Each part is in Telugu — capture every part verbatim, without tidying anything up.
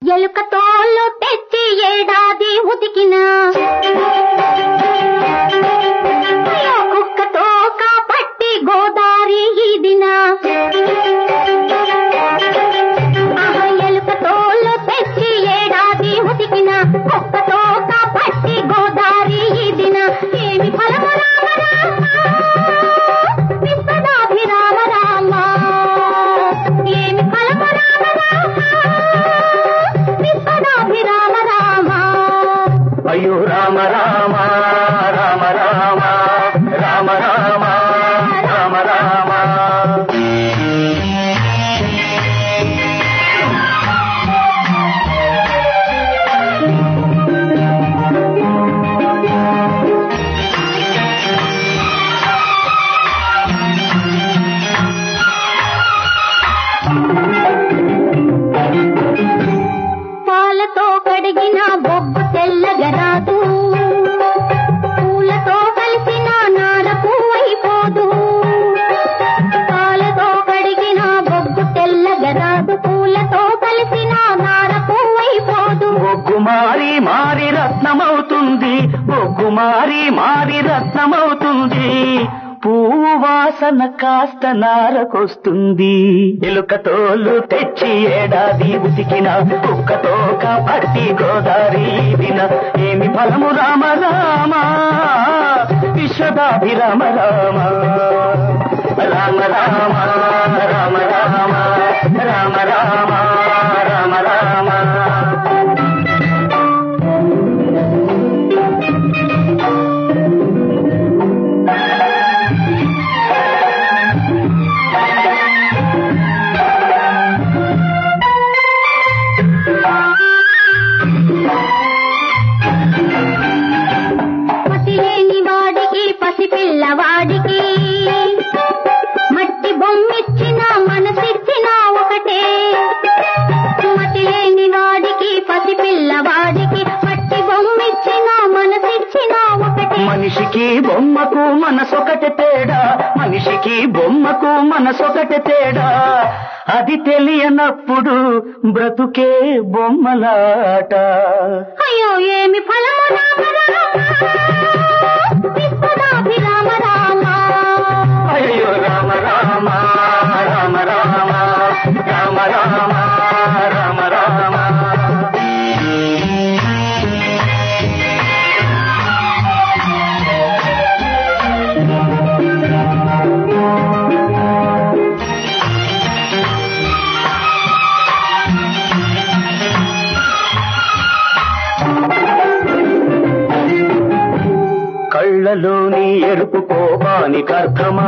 ఎలుకతోలు తెచ్చి ఏడాది ఉతికిన కుక్కతో కాపట్టి గోదారి ఈదిన ఎలుకతోలు తెచ్చి ఏడాది ఉతికిన కుక్కతో కాపట్టి గోదారి ఈదిన ఏమి ఫలము రామ రామ ఏమి ఫలము అయ్యో రామ రామ రామ రామ రామ రామ రామ రామ పాలతో కడిగిన బొగ్గు తెల్లగరాదు పూలతో కలిసిన నార పువ్వైపోదు పాలతో కడిగిన బొగ్గు తెల్లగరాదు పూలతో కలిసిన నార పువ్వైపోదు బొగ్గు మారి మారి రత్నమవుతుంది బొగ్గు మారి మారి రత్నమవుతుంది పువ్వు వాసన కాస్త నారకొస్తుంది ఎలుకతోలు తెచ్చి ఏడాది ఉతికిన కుక్కతో కాపట్టి గోదారి దిన ఏమి ఫలము రామ రామ విశ్వదాభిరామ రామ రామ రామ రామ రామ రామ రామ రామ రామ పిల్లవాడికి మట్టి బొమ్మిచ్చిన మనసిచ్చిన ఒకటే మట్టి లేని వాడికి పసి పిల్లవాడికి మట్టి బొమ్మిచ్చిన మనసిచ్చిన ఒకటే మనిషికి బొమ్మకు మనసొకటి తేడా మనిషికి బొమ్మకు మనసొకటి తేడా అది తెలియనప్పుడు బ్రతుకే బొమ్మలాట అయ్యో ఏమి ఫలము రామ రామ అయ్యో రామ రామ రామ రామ రామ రామ రామ రామ కళ్ళలోని ఎరుపు కోపానికర్థమా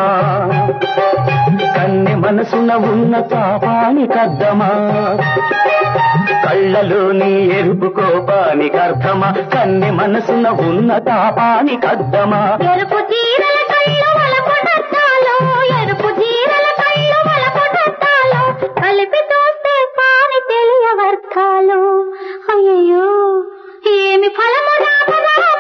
కన్నె మనసున ఉన్న పాపానికర్థమా కళ్ళలోని ఎరుపు కోపానికర్థమా కన్నె మనసున ఉన్న తాపానికర్థమా ఎరుపు చీరల కళ్ళు వలపడతాలో ఎరుపు చీరల కళ్ళు వలపడతాలో కలిపి చూస్తే పాని తెలియవర్తాలో అయ్యో ఏమి ఫలము రామ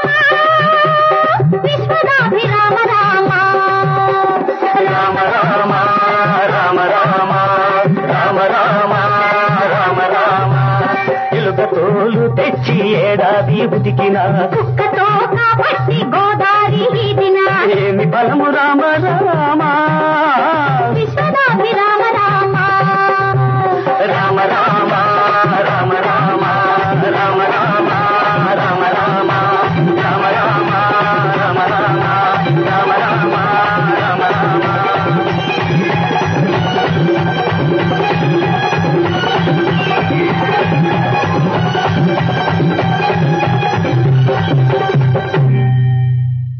విశ్వదాభిరామ రామ రామ రామ రామ రామ రామ రామ రామ రామ ఎలుకతోలు తెచ్చి ఏడాది ఉతికిన కుక్కతో కాబట్టి గోదారి ఈదిన ఏమి ఫలము రామ రామ